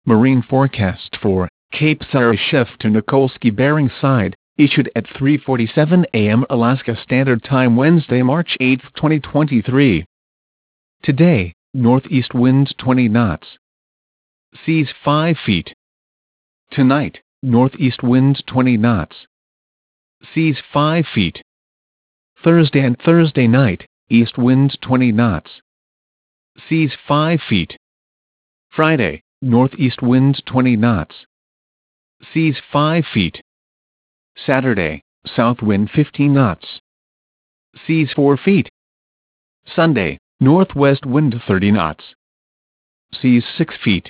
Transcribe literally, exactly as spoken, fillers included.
Marine forecast for Cape Sarashef to Nikolsky Bering Side, issued at three forty-seven a m Alaska Standard Time Wednesday, March eighth, twenty twenty-three. Today, northeast winds twenty knots. Seas five feet. Tonight, northeast winds twenty knots. Seas five feet. Thursday and Thursday night, east winds twenty knots. Seas five feet. Friday, northeast winds twenty knots. Seas five feet. Saturday, south wind fifteen knots. Seas four feet. Sunday, northwest wind thirty knots. Seas six feet.